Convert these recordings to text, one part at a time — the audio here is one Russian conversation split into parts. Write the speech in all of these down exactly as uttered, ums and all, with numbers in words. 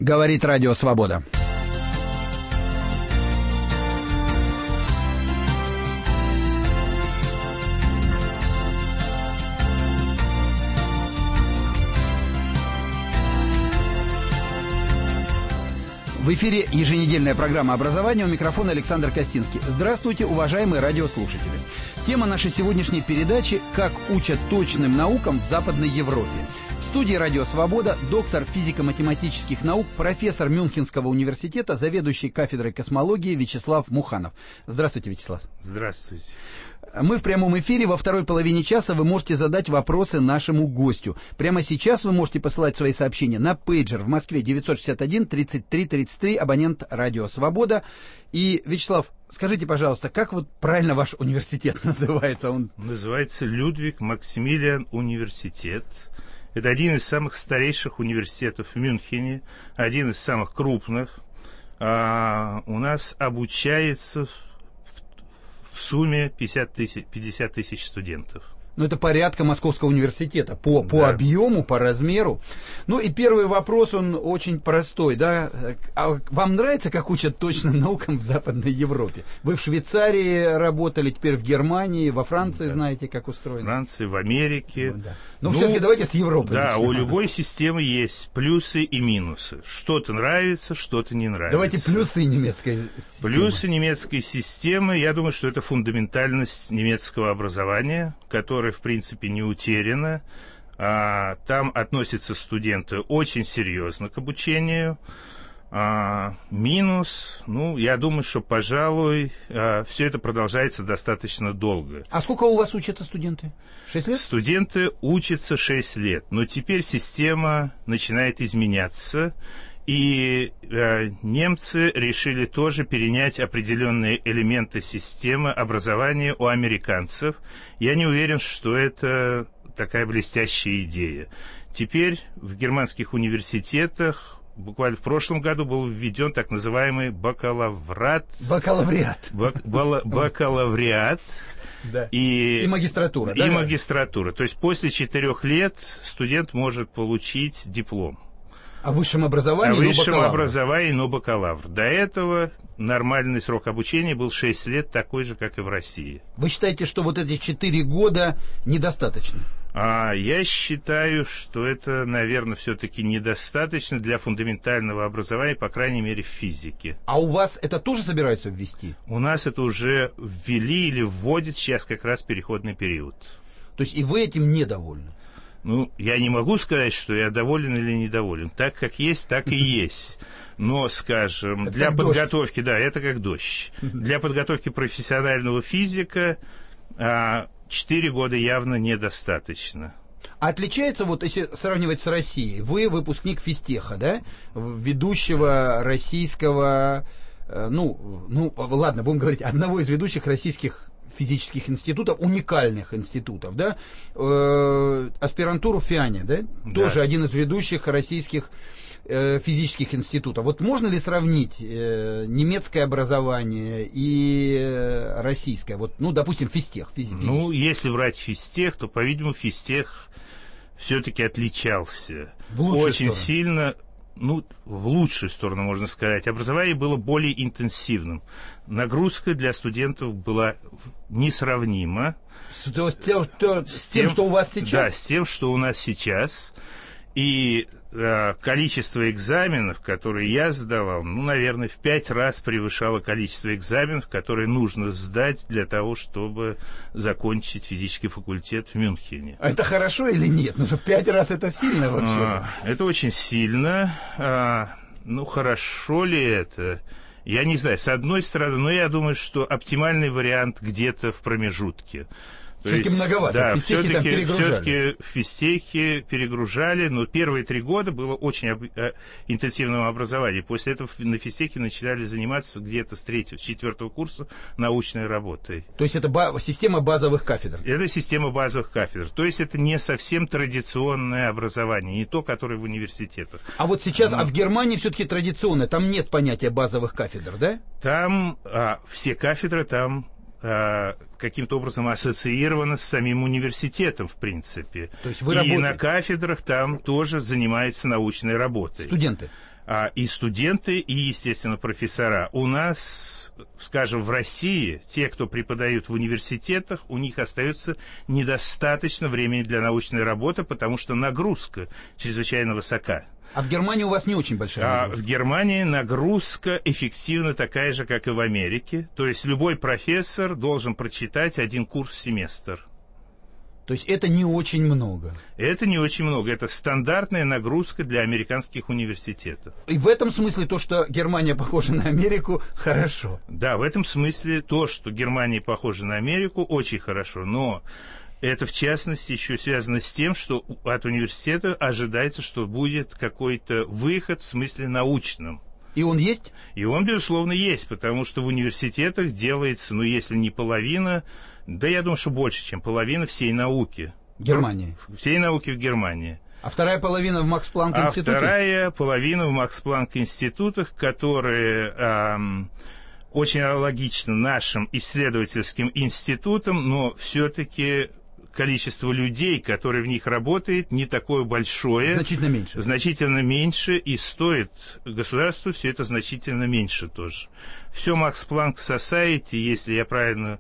Говорит Радио Свобода. В эфире еженедельная программа образования. У микрофона Александр Костинский. Здравствуйте, уважаемые радиослушатели. Тема нашей сегодняшней передачи «Как учат точным наукам в Западной Европе». В студии «Радио Свобода» доктор физико-математических наук, профессор Мюнхенского университета, заведующий кафедрой космологии Вячеслав Муханов. Здравствуйте, Вячеслав. Здравствуйте. Мы в прямом эфире. Во второй половине часа вы можете задать вопросы нашему гостю. Прямо сейчас вы можете посылать свои сообщения на пейджер в Москве девятьсот шестьдесят один тридцать три тридцать три, абонент Радио Свобода. И, Вячеслав, скажите, пожалуйста, как вот правильно ваш университет называется? Он... Называется Людвиг Максимилиан университет. Это один из самых старейших университетов в Мюнхене, один из самых крупных. А, у нас обучается в сумме пятьдесят тысяч студентов. Ну, это порядка Московского университета по, по да. объему, по размеру. Ну, и первый вопрос, он очень простой, да. А вам нравится, как учат точным наукам в Западной Европе? Вы в Швейцарии работали, теперь в Германии, во Франции да. знаете, как устроено? В Франции, в Америке. Ну, да. Но ну, все-таки давайте с Европы Да, начнем. У любой системы есть плюсы и минусы. Что-то нравится, что-то не нравится. Давайте плюсы немецкой системы. Плюсы немецкой системы, я думаю, что это фундаментальность немецкого образования, которая, в принципе, не утеряна. А, там относятся студенты очень серьезно к обучению. А, минус, ну, я думаю, что, пожалуй, а, все это продолжается достаточно долго. А сколько у вас учатся студенты? Шесть лет? Студенты учатся шесть лет, но теперь система начинает изменяться, и э, немцы решили тоже перенять определенные элементы системы образования у американцев. Я не уверен, что это такая блестящая идея. Теперь в германских университетах буквально в прошлом году был введен так называемый бакалавриат. Бакалавриат. Бак, бала, бакалавриат. Да. И, и магистратура. И да? магистратура. То есть после четырех лет студент может получить диплом. О высшем образовании, О высшем но образовании, но бакалавр. До этого нормальный срок обучения был шесть лет, такой же, как и в России. Вы считаете, что вот эти четыре года недостаточно? А, я считаю, что это, наверное, все-таки недостаточно для фундаментального образования, по крайней мере, в физике. А у вас это тоже собираются ввести? У нас это уже ввели или вводят сейчас как раз переходный период. То есть и вы этим недовольны? Ну, я не могу сказать, что я доволен или недоволен. Так, как есть, так и есть. Но, скажем, это для подготовки... Дождь. Да, это как дождь. Для подготовки профессионального физика четыре года явно недостаточно. А отличается, вот если сравнивать с Россией, вы выпускник физтеха, да? Ведущего российского... Ну, ну, ладно, будем говорить, одного из ведущих российских физических институтов, уникальных институтов, да, э, аспирантуру в ФИАНе, да? да, тоже один из ведущих российских э, физических институтов. Вот можно ли сравнить э, немецкое образование и э, российское? Вот, ну, допустим, физтех. Физи- ну, если брать физтех, то, по-видимому, физтех все-таки отличался очень сторону. сильно. Ну, в лучшую сторону, можно сказать. Образование было более интенсивным. Нагрузка для студентов была несравнима. С, с, тем, что, с тем, что у вас сейчас? Да, с тем, что у нас сейчас. И э, количество экзаменов, которые я сдавал, ну, наверное, в пять раз превышало количество экзаменов, которые нужно сдать для того, чтобы закончить физический факультет в Мюнхене. А это хорошо или нет? Ну, пять раз это сильно вообще. А, это очень сильно. А, ну, хорошо ли это? Я не знаю, с одной стороны, но я думаю, что оптимальный вариант где-то в промежутке. Все-таки многовато. Да, физтехи все-таки, там перегружали. все-таки физтехи перегружали, но первые три года было очень об, э, интенсивного образования. После этого на физтехе начинали заниматься где-то с третьего, с четвертого курса научной работой. То есть это ба- система базовых кафедр? Это система базовых кафедр. То есть это не совсем традиционное образование, не то, которое в университетах. А вот сейчас, но... а в Германии все-таки традиционно, там нет понятия базовых кафедр, да? Там а, все кафедры там а, каким-то образом ассоциировано с самим университетом, в принципе. То есть вы и работаете... на кафедрах там тоже занимаются научной работой. Студенты? А, и студенты, и, естественно, профессора. У нас, скажем, в России, те, кто преподают в университетах, у них остается недостаточно времени для научной работы, потому что нагрузка чрезвычайно высока. А в Германии у вас не очень большая нагрузка? А в Германии нагрузка эффективно такая же, как и в Америке. То есть любой профессор должен прочитать один курс в семестр. То есть это не очень много? Это не очень много. Это стандартная нагрузка для американских университетов. И в этом смысле то, что Германия похожа на Америку, хорошо? Да, в этом смысле то, что Германия похожа на Америку, очень хорошо. Но это, в частности, еще связано с тем, что от университета ожидается, что будет какой-то выход в смысле научном. И он есть? И он, безусловно, есть, потому что в университетах делается, ну, если не половина, да я думаю, что больше, чем половина всей науки. Германии? Всей науки в Германии. А вторая половина в Макс-Планк-институте? А вторая половина в Макс-Планк-институтах, которые эм, очень аналогичны нашим исследовательским институтам, но все-таки количество людей, которые в них работают, не такое большое. Значительно меньше. Значительно меньше, и стоит государству все это значительно меньше тоже. Все Макс Планк Society, если я правильно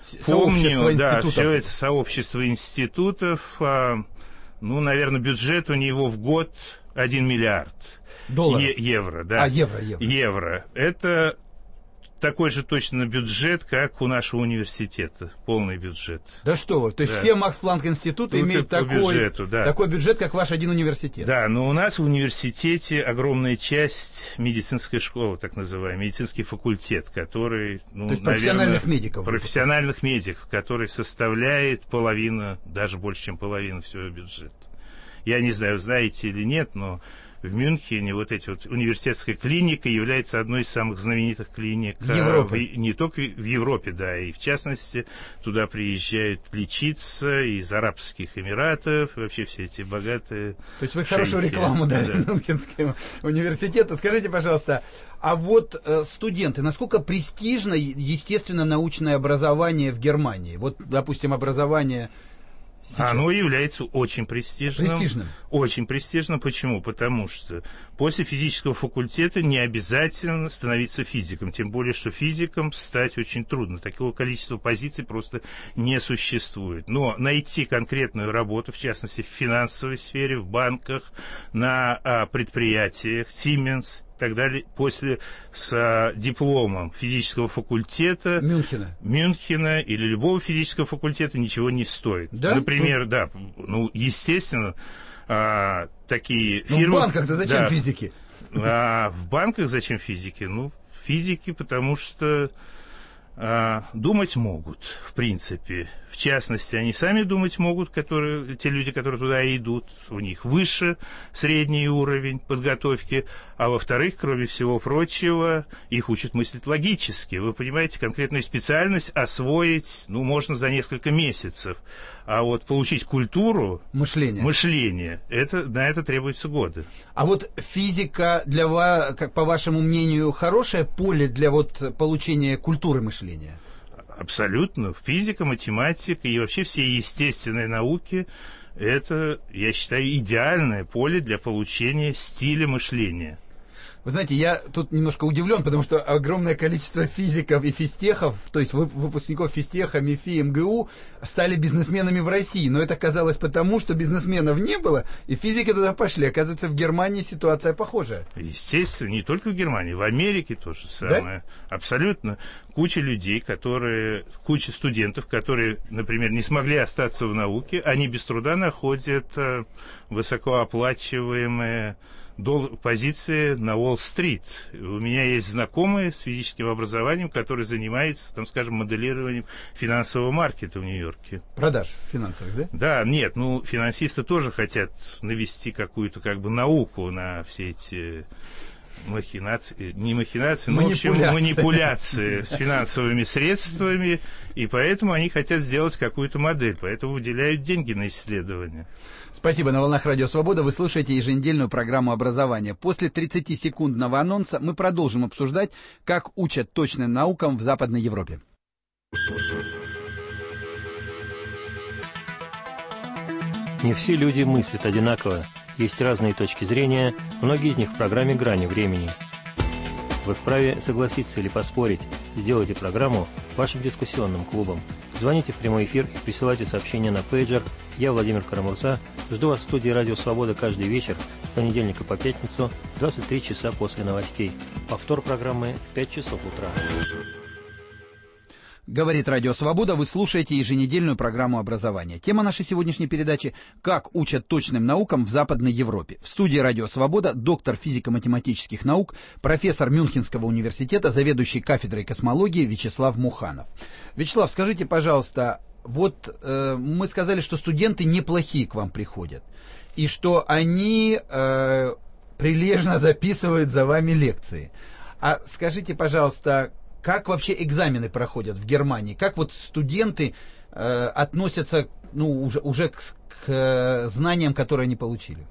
помню, да, все это сообщество институтов, а, ну, наверное, бюджет у него в год один миллиард. Долларов? Е- евро, да. А, евро, евро. Евро. Это такой же точно бюджет, как у нашего университета, полный бюджет. Да что вы, то есть да. все Макс-Планк-институты Тут имеют такой бюджету, да. такой бюджет, как ваш один университет? Да, но у нас в университете огромная часть медицинской школы, так называемый, медицинский факультет, который, ну, то есть наверное, профессиональных медиков? Профессиональных медиков, который составляет половину, даже больше, чем половину всего бюджета. Я не знаю, знаете или нет, но в Мюнхене вот эти вот университетская клиника является одной из самых знаменитых клиник Европы. В, не только в Европе, да, и в частности туда приезжают лечиться из Арабских Эмиратов, вообще все эти богатые. То есть вы шейхи. Хорошую рекламу дали да. Мюнхенскому университету. Скажите, пожалуйста, а вот э, студенты, насколько престижно естественно-научное образование в Германии? Вот, допустим, образование... Сейчас. Оно является очень престижным. Престижным? Очень престижным. Почему? Потому что после физического факультета не обязательно становиться физиком. Тем более, что физиком стать очень трудно. Такого количества позиций просто не существует. Но найти конкретную работу, в частности, в финансовой сфере, в банках, на а, предприятиях, Siemens и так далее, после с а, дипломом физического факультета Мюнхена. Мюнхена или любого физического факультета ничего не стоит. Да? Например, ну, да, ну, естественно, а, такие ну, фирмы... в банках-то зачем да, физики? А в банках зачем физики? Ну, физики, потому что а, думать могут, в принципе. В частности, они сами думать могут, которые, те люди, которые туда идут, у них выше средний уровень подготовки, а во-вторых, кроме всего прочего, их учат мыслить логически. Вы понимаете, конкретную специальность освоить, ну, можно за несколько месяцев, а вот получить культуру мышления, мышления это, на это требуются годы. А вот физика для вас, как по вашему мнению, хорошее поле для вот получения культуры мышления? Абсолютно. Физика, математика и вообще все естественные науки – это, я считаю, идеальное поле для получения стиля мышления. Вы знаете, я тут немножко удивлен, потому что огромное количество физиков и физтехов, то есть выпускников физтеха, МИФИ, МГУ, стали бизнесменами в России. Но это казалось потому, что бизнесменов не было, и физики туда пошли. Оказывается, в Германии ситуация похожая. Естественно, не только в Германии, в Америке то же самое. Да? Абсолютно. Куча людей, которые, куча студентов, которые, например, не смогли остаться в науке, они без труда находят высокооплачиваемые позиции на Уолл-стрит. У меня есть знакомые с физическим образованием, которые занимаются, там, скажем, моделированием финансового маркета в Нью-Йорке. Продаж финансовых, да? Да, нет, ну, финансисты тоже хотят навести какую-то, как бы, науку на все эти махинации, не махинации, но, в общем, манипуляции с финансовыми средствами, и поэтому они хотят сделать какую-то модель, поэтому выделяют деньги на исследования. Спасибо. На волнах Радио Свобода вы слушаете еженедельную программу образования. После тридцатисекундного анонса мы продолжим обсуждать, как учат точным наукам в Западной Европе. Не все люди мыслят одинаково. Есть разные точки зрения, многие из них в программе «Грани времени». Вы вправе согласиться или поспорить. Сделайте программу вашим дискуссионным клубом. Звоните в прямой эфир и присылайте сообщения на пейджер. Я, Владимир Карамурза, жду вас в студии «Радио Свобода» каждый вечер с понедельника по пятницу, двадцать три часа после новостей. Повтор программы в пять часов утра. Говорит Радио Свобода, вы слушаете еженедельную программу образования. Тема нашей сегодняшней передачи «Как учат точным наукам в Западной Европе». В студии Радио Свобода доктор физико-математических наук, профессор Мюнхенского университета, заведующий кафедрой космологии Вячеслав Муханов. Вячеслав, скажите, пожалуйста, вот э, мы сказали, что студенты неплохие к вам приходят, и что они э, прилежно записывают за вами лекции. А скажите, пожалуйста, как вообще экзамены проходят в Германии? Как вот студенты э, относятся, ну, уже, уже к, к э, знаниям, которые они получили?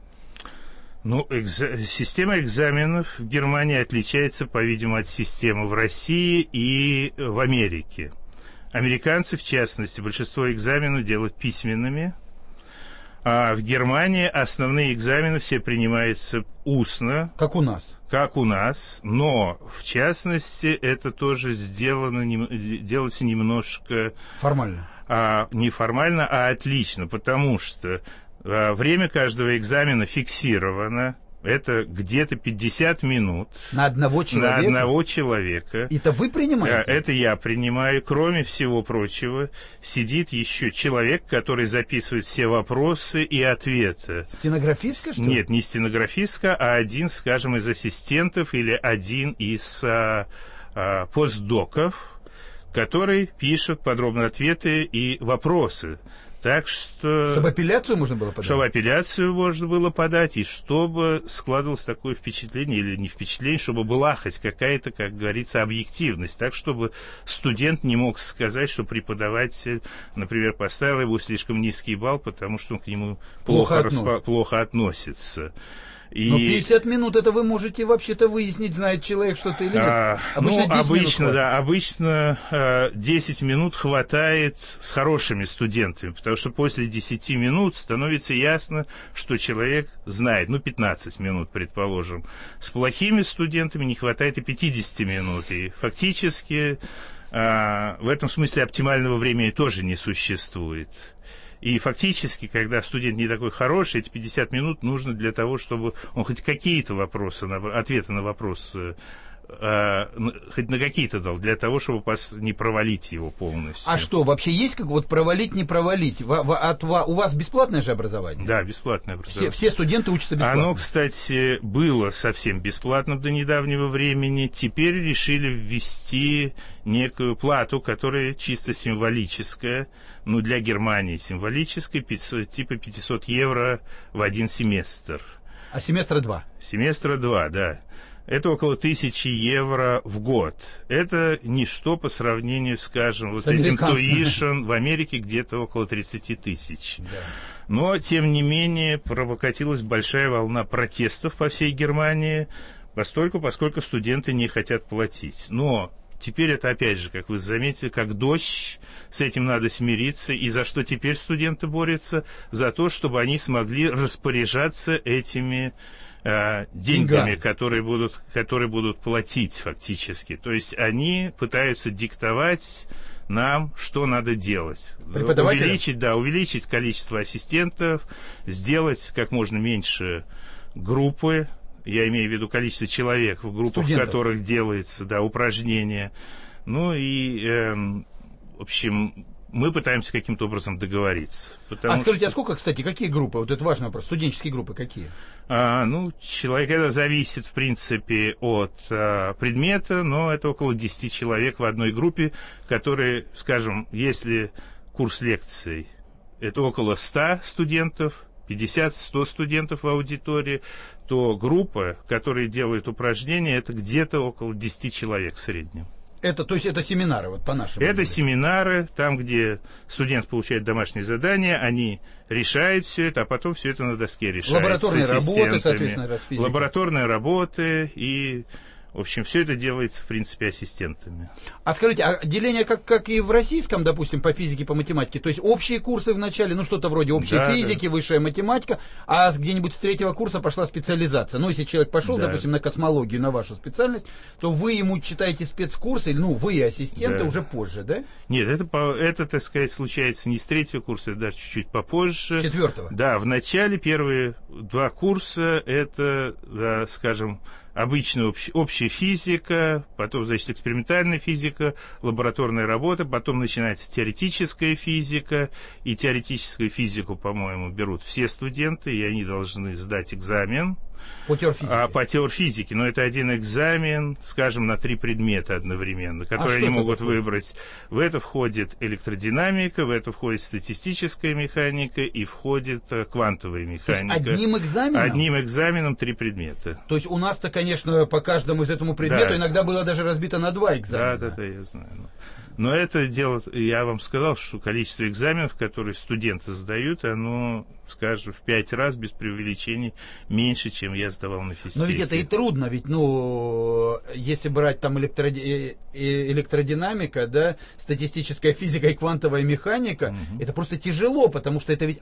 Ну, экза- система экзаменов в Германии отличается, по-видимому, от системы в России и в Америке. Американцы, в частности, большинство экзаменов делают письменными, а в Германии основные экзамены все принимаются устно. Как у нас. Как у нас, но, в частности, это тоже сделано, делается немножко... Формально. А, не формально, а отлично, потому что а, время каждого экзамена фиксировано. Это где-то пятьдесят минут. На одного человека? На одного человека. Это вы принимаете? Это я принимаю. Кроме всего прочего, сидит еще человек, который записывает все вопросы и ответы. Стенографистка, что ли? Нет, не стенографистка, а один, скажем, из ассистентов или один из а, а, постдоков, который пишет подробно ответы и вопросы. Так что... Чтобы апелляцию можно было подать? Чтобы апелляцию можно было подать, и чтобы складывалось такое впечатление, или не впечатление, чтобы была хоть какая-то, как говорится, объективность. Так, чтобы студент не мог сказать, что преподаватель, например, поставил его слишком низкий балл, потому что он к нему плохо, плохо, распо- плохо относится. И... Но пятьдесят минут это вы можете вообще-то выяснить, знает человек что-то или нет. А, обычно ну, обычно, да, обычно а, десять минут хватает с хорошими студентами, потому что после десяти минут становится ясно, что человек знает, ну, пятнадцать минут, предположим. С плохими студентами не хватает и пятьдесят минут, и фактически а, в этом смысле оптимального времени тоже не существует. И фактически, когда студент не такой хороший, эти пятьдесят минут нужно для того, чтобы он хоть какие-то вопросы, ответы на вопросы, э, хоть на какие-то дал, для того, чтобы не провалить его полностью. А что, вообще есть как вот провалить, не провалить? В, в, от, у вас бесплатное же образование? Да, бесплатное образование. Все, все студенты учатся бесплатно? Оно, кстати, было совсем бесплатно до недавнего времени. Теперь решили ввести некую плату, которая чисто символическая, ну, для Германии символическая, пятьсот, типа пятьсот евро в один семестр. А семестра два? Семестра два, да. Это около тысячи евро в год. Это ничто по сравнению, скажем, вот с, с этим tuition в Америке где-то около тридцать тысяч. Да. Но, тем не менее, прокатилась большая волна протестов по всей Германии, постольку, поскольку студенты не хотят платить. Но теперь это, опять же, как вы заметили, как дождь, с этим надо смириться. И за что теперь студенты борются? За то, чтобы они смогли распоряжаться этими э, деньгами, которые будут, которые будут платить фактически. То есть они пытаются диктовать нам, что надо делать. Увеличить, да, увеличить количество ассистентов, сделать как можно меньше группы. Я имею в виду количество человек, в группах, студентов, в которых делается, да, упражнения. Ну и, э, в общем, мы пытаемся каким-то образом договориться. А скажите, что... а сколько, кстати, какие группы? Вот это важный вопрос. Студенческие группы какие? А, ну, человек, это зависит, в принципе, от а, предмета, но это около десяти человек в одной группе, которые, скажем, если курс лекций, это около ста студентов, пятьдесят-сто студентов в аудитории, то группа, которая делает упражнения, это где-то около десяти человек в среднем. Это, то есть это семинары, вот по-нашему? Это семинары, там, где студент получает домашние задания, они решают все это, а потом все это на доске решается. Лабораторные работы, соответственно, Лабораторные работы и В общем, все это делается, в принципе, ассистентами. А скажите, а деление как, как и в российском, допустим, по физике, по математике? То есть общие курсы в начале, ну что-то вроде общей да, физики, да. высшая математика, а где-нибудь с третьего курса пошла специализация. Ну, если человек пошел, да. допустим, на космологию, на вашу специальность, то вы ему читаете спецкурсы, или, ну, вы ассистенты да. уже позже, да? Нет, это, это, так сказать, случается не с третьего курса, это даже чуть-чуть попозже. С четвертого? Да, в начале первые два курса это, да, скажем, обычная общ, общая физика, потом, значит, экспериментальная физика, лабораторная работа, потом начинается теоретическая физика, и теоретическую физику, по-моему, берут все студенты, и они должны сдать экзамен. По теорфизике? А, по теорфизике, но это один экзамен, скажем, на три предмета одновременно, которые а они могут такое? выбрать. В это входит электродинамика, в это входит статистическая механика и входит а, квантовая механика. То есть одним экзаменом? Одним экзаменом три предмета. То есть у нас-то, конечно, по каждому из этому предмету да. иногда было даже разбито на два экзамена. Да, да, да, я знаю. Но это дело, я вам сказал, что количество экзаменов, которые студенты сдают, оно, скажем, в пять раз, без преувеличений, меньше, чем я сдавал на физтехе. Но ведь это и трудно, ведь, ну, если брать там электроди... электродинамика, да, статистическая физика и квантовая механика, угу. это просто тяжело, потому что это ведь,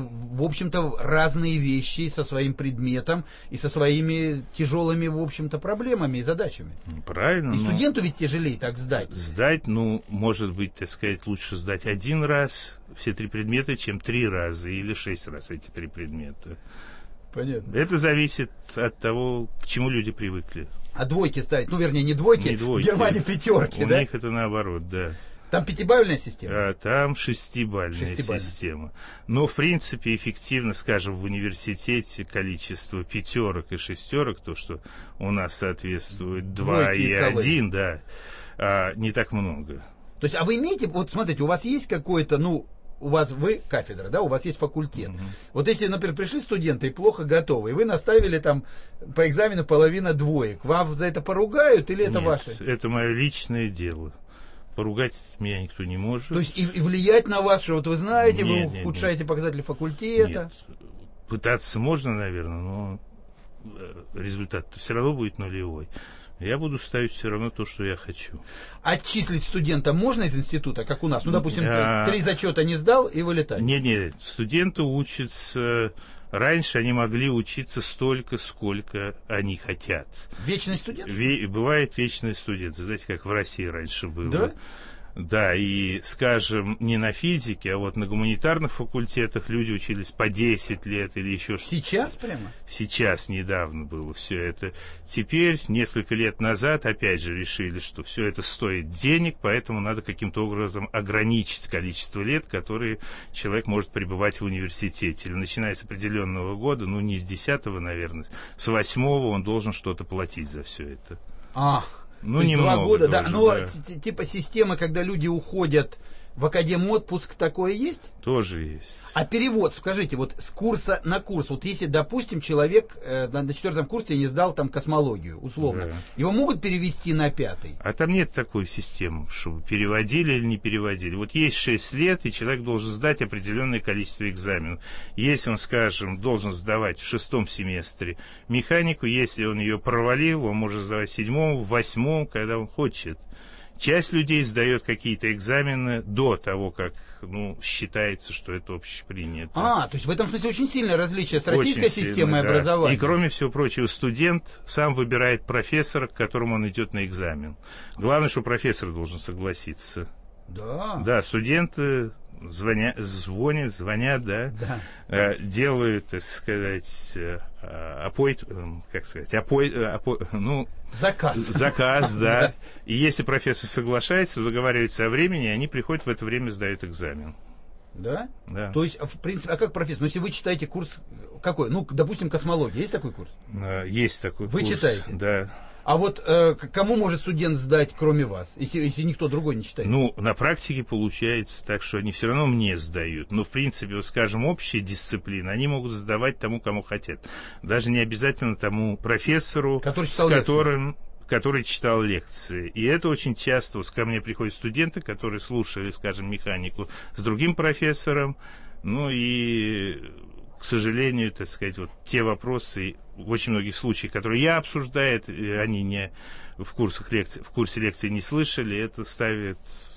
в общем-то, разные вещи со своим предметом и со своими тяжелыми, в общем-то, проблемами и задачами. Правильно. И студенту ведь тяжелее так сдать. Сдать, ну, может быть, так сказать, лучше сдать один раз все три предмета, чем три раза или шесть раз эти три предмета. Понятно. Это зависит от того, к чему люди привыкли. А двойки ставить? Ну, вернее, не двойки, не двойки. в Германии пятерки, У да? У них это наоборот, да. Там пятибалльная система? А, там шестибалльная, шестибалльная система. Но, в принципе, эффективно, скажем, в университете количество пятерок и шестерок, то, что у нас соответствует два и один, да, а, не так много. То есть, а вы имеете, вот смотрите, у вас есть какой-то, ну, у вас, вы кафедра, да, у вас есть факультет. Mm-hmm. Вот если, например, пришли студенты и плохо готовы, и вы наставили там по экзамену половина двоек, вам за это поругают или это Нет, ваше? Это мое личное дело. Поругать меня никто не может. То есть и, и влиять на вас, что вот вы знаете, нет, вы нет, ухудшаете нет. показатели факультета? Нет. Пытаться можно, наверное, но результат все равно будет нулевой. Я буду ставить все равно то, что я хочу. Отчислить студента можно из института, как у нас? Ну, допустим, а... три зачета не сдал и вылетать. Нет, нет, студенты учатся... Раньше они могли учиться столько, сколько они хотят. Вечный студент? Ве... Бывает вечный студент. Знаете, как в России раньше было. Да? Да, и, скажем, не на физике, а вот на гуманитарных факультетах люди учились по десять лет или еще что-то. Сейчас прямо? Сейчас, недавно было все это. Теперь, несколько лет назад, опять же, решили, что все это стоит денег, поэтому надо каким-то образом ограничить количество лет, которые человек может пребывать в университете. Или начиная с определенного года, ну, не с десятого, наверное, с восьмого он должен что-то платить за все это. Ах. Ну, немного. Два года, тоже, да. Но да. типа система, когда люди уходят в академ-отпуск, такое есть? Тоже есть. А перевод, скажите, вот с курса на курс, вот если, допустим, человек э, на четвертом курсе не сдал там космологию, условно, да. его могут перевести на пятый? А там нет такой системы, чтобы переводили или не переводили. Вот есть шесть лет, и человек должен сдать определенное количество экзаменов. Если он, скажем, должен сдавать в шестом семестре механику, если он ее провалил, он может сдавать в седьмом, в восьмом, когда он хочет. Часть людей сдает какие-то экзамены до того, как, ну, считается, что это общепринято. А, то есть в этом смысле очень сильное различие с российской очень системой сильно, да. образования. И, кроме всего прочего, студент сам выбирает профессора, к которому он идет на экзамен. Главное, что профессор должен согласиться. Да. Да, студенты звонят, звонят, звонят, да, да. Э, делают, так сказать, э, аппойт, э, как сказать, аппойт, аппойт, ну... Заказ. Заказ, да. И если профессор соглашается, договаривается о времени, они приходят в это время, сдают экзамен. Да? Да. То есть, в принципе, а как профессор? Ну, если вы читаете курс какой? Ну, допустим, космология. Есть такой курс? Есть такой вы курс. Вы читаете? Да. А вот э, кому может студент сдать, кроме вас, если, если никто другой не читает? Ну, на практике получается так, что они все равно мне сдают. Но, в принципе, вот, скажем, общие дисциплины, они могут сдавать тому, кому хотят. Даже не обязательно тому профессору, который с которым... который читал лекции. И это очень часто, вот ко мне приходят студенты, которые слушали, скажем, механику с другим профессором, ну и к сожалению, так сказать, вот те вопросы, в очень многих случаях, которые я обсуждаю, они не в курсах лекций, в курсе лекций не слышали, это ставит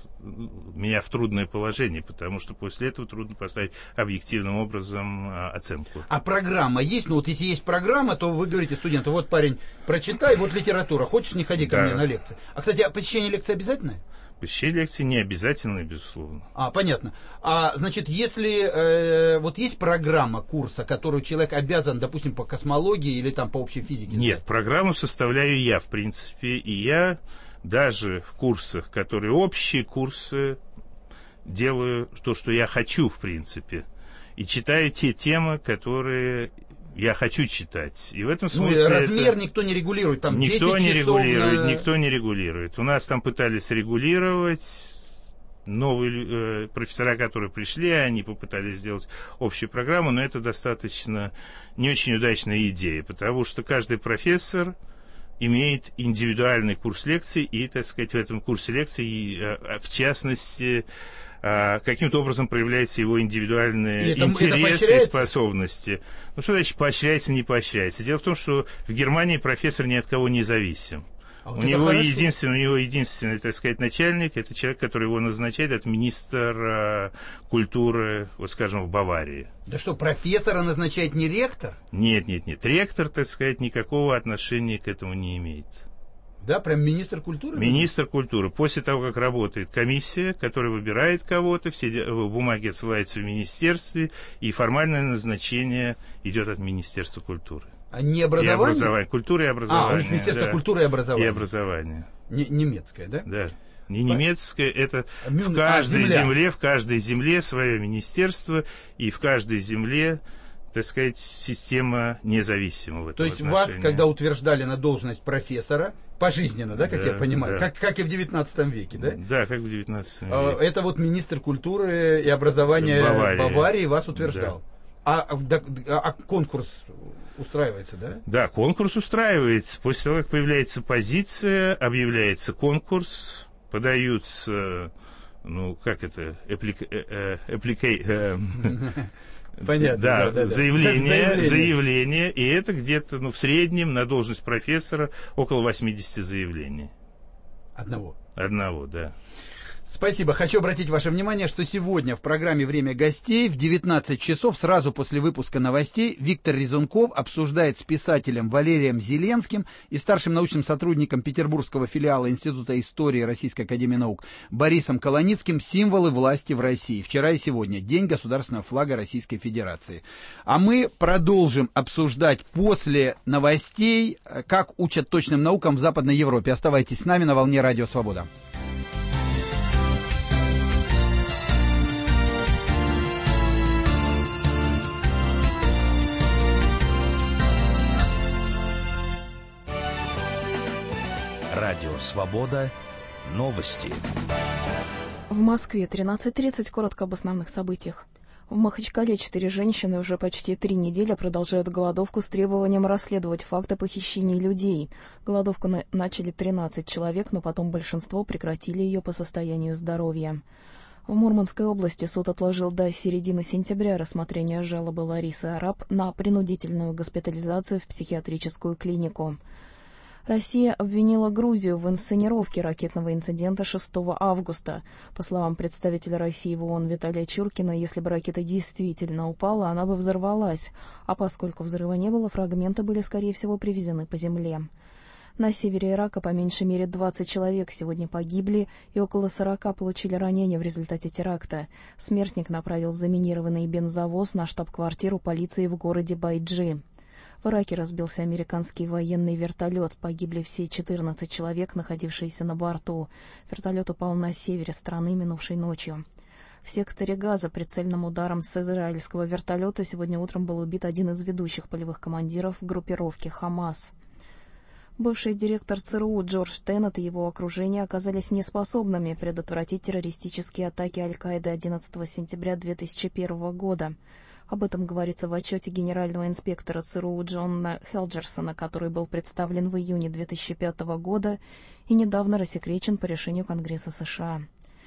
меня в трудное положение, потому что после этого трудно поставить объективным образом а, оценку. А программа есть? Ну вот если есть программа, то вы говорите студенту: вот, парень, прочитай, вот литература, хочешь, не ходи ко да. мне на лекции. А, кстати, а посещение лекции обязательное? Посещение лекции не обязательно, безусловно. А, понятно. А, значит, если э, вот есть программа курса, которую человек обязан, допустим, по космологии или там по общей физике? Нет, сдать? программу составляю я, в принципе, и я даже в курсах, которые общие курсы, делаю то, что я хочу, в принципе, и читаю те темы, которые я хочу читать. И в этом смысле... Ну, размер это... никто не регулирует, там никто десять не часов регулирует, на... никто не регулирует. У нас там пытались регулировать... Новые э, профессора, которые пришли, они попытались сделать общую программу, но это достаточно не очень удачная идея, потому что каждый профессор имеет индивидуальный курс лекций, и, так сказать, в этом курсе лекций, э, в частности, э, каким-то образом проявляются его индивидуальные это, интересы это и способности. Ну, что значит поощряется, не поощряется? Дело в том, что в Германии профессор ни от кого не зависим. А вот у, него хорошо. единственный, у него единственный, так сказать, начальник, это человек, который его назначает, это министр э, культуры, вот скажем, в Баварии. Да что, профессора назначает не ректор? Нет, нет, нет. Ректор, так сказать, никакого отношения к этому не имеет. Да, прям министр культуры? Министр культуры. После того, как работает комиссия, которая выбирает кого-то, все бумаги отсылаются в министерстве, и формальное назначение идет от Министерства культуры. А не образование? И образование. Культура и образование. А, у них Министерство да. культуры и образования. И образование. Не, немецкое, да? Да. Не немецкое, это а, в каждой а, земля. земле, в каждой земле свое министерство, и в каждой земле, так сказать, система независима в этом То есть отношении. вас, когда утверждали на должность профессора, пожизненно, да, как да, я понимаю, да. как, как и в девятнадцатом веке, да? Да, как в девятнадцатом веке. Это вот министр культуры и образования Баварии, Баварии вас утверждал. Да. А, а, а конкурс устраивается, да? Да, конкурс устраивается. После того, как появляется позиция, объявляется конкурс, подаются, ну, как это, эплика... эплика... Понятно. Да, да, да, заявление, да. заявление, и это где-то, ну, в среднем на должность профессора около восемьдесят заявлений. Одного? Одного, да. Спасибо. Хочу обратить ваше внимание, что сегодня в программе «Время гостей» в девятнадцать часов, сразу после выпуска новостей, Виктор Резунков обсуждает с писателем Валерием Зеленским и старшим научным сотрудником Петербургского филиала Института истории Российской академии наук Борисом Колоницким символы власти в России. Вчера и сегодня День государственного флага Российской Федерации. А мы продолжим обсуждать после новостей, как учат точным наукам в Западной Европе. Оставайтесь с нами на волне Радио Свобода. Радио «Свобода». Новости. В Москве тринадцать тридцать. Коротко об основных событиях. В Махачкале четыре женщины уже почти три недели продолжают голодовку с требованием расследовать факты похищений людей. Голодовку на- начали тринадцать человек, но потом большинство прекратили ее по состоянию здоровья. В Мурманской области суд отложил до середины сентября рассмотрение жалобы Ларисы Араб на принудительную госпитализацию в психиатрическую клинику. Россия обвинила Грузию в инсценировке ракетного инцидента шестого августа. По словам представителя России в ООН Виталия Чуркина, если бы ракета действительно упала, она бы взорвалась. А поскольку взрыва не было, фрагменты были, скорее всего, привезены по земле. На севере Ирака по меньшей мере двадцать человек сегодня погибли и около сорока получили ранения в результате теракта. Смертник направил заминированный бензовоз на штаб-квартиру полиции в городе Байджи. В Ираке разбился американский военный вертолет. Погибли все четырнадцать человек, находившиеся на борту. Вертолет упал на севере страны минувшей ночью. В секторе Газа прицельным ударом с израильского вертолета сегодня утром был убит один из ведущих полевых командиров группировки «Хамас». Бывший директор ЦРУ Джордж Теннет и его окружение оказались неспособными предотвратить террористические атаки Аль-Каиды одиннадцатого сентября две тысячи первого года. Об этом говорится в отчете генерального инспектора ЦРУ Джона Хелджерсона, который был представлен в июне две тысячи пятого года и недавно рассекречен по решению Конгресса США.